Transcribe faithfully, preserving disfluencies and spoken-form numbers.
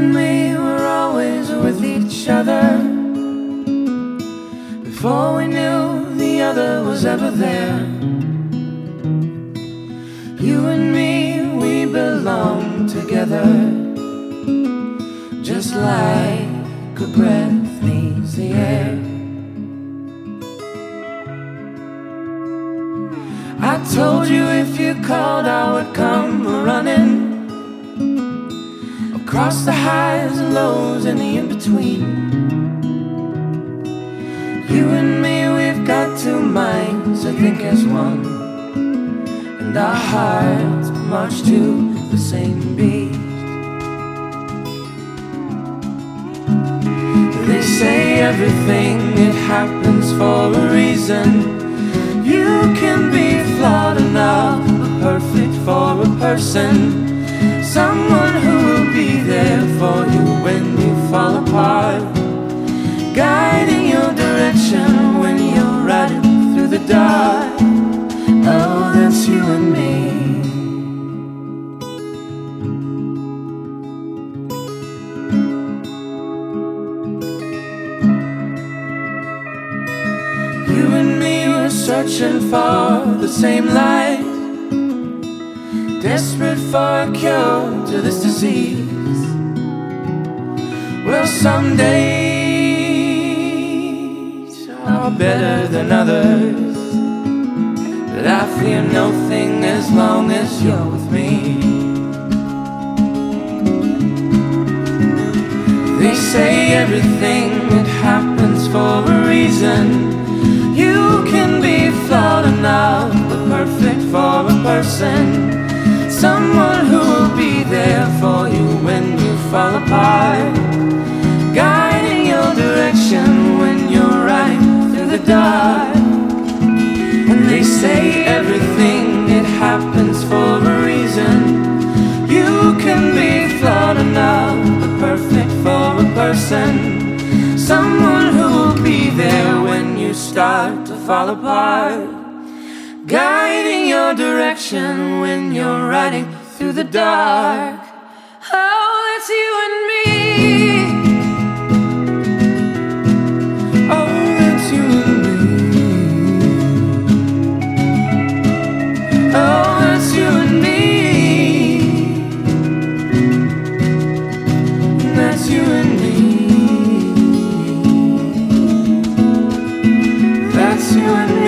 and me were always with each other. Before we knew the other was ever there. You and me, we belong together, just like a breath needs the air. I told you if you called I would come running, across the highs and lows and the in-between. You and me, we've got two minds, I think as one, and our hearts march to the same beat. They say everything, it happens for a reason. You can be flawed enough, but perfect for a person. Someone who will be there for you when you fall apart, guiding your direction when you're riding through the dark. Oh, that's you and me. You and me were searching for the same light, desperate for a cure to this disease. Well, some days are better than others, but I fear nothing as long as you're with me. They say everything, it happens for a reason. You can be flawed enough, but perfect for a person. Someone who will be there for you when you fall apart, guiding your direction when you're riding through the dark. And they say everything, it happens for a reason. You can be flawed enough, but perfect for a person. Someone who will be there when you start to fall apart, guiding your direction when you're riding through the dark. Oh, that's you and me. Oh, that's you and me. Oh, that's you and me. That's you and me. That's you and me.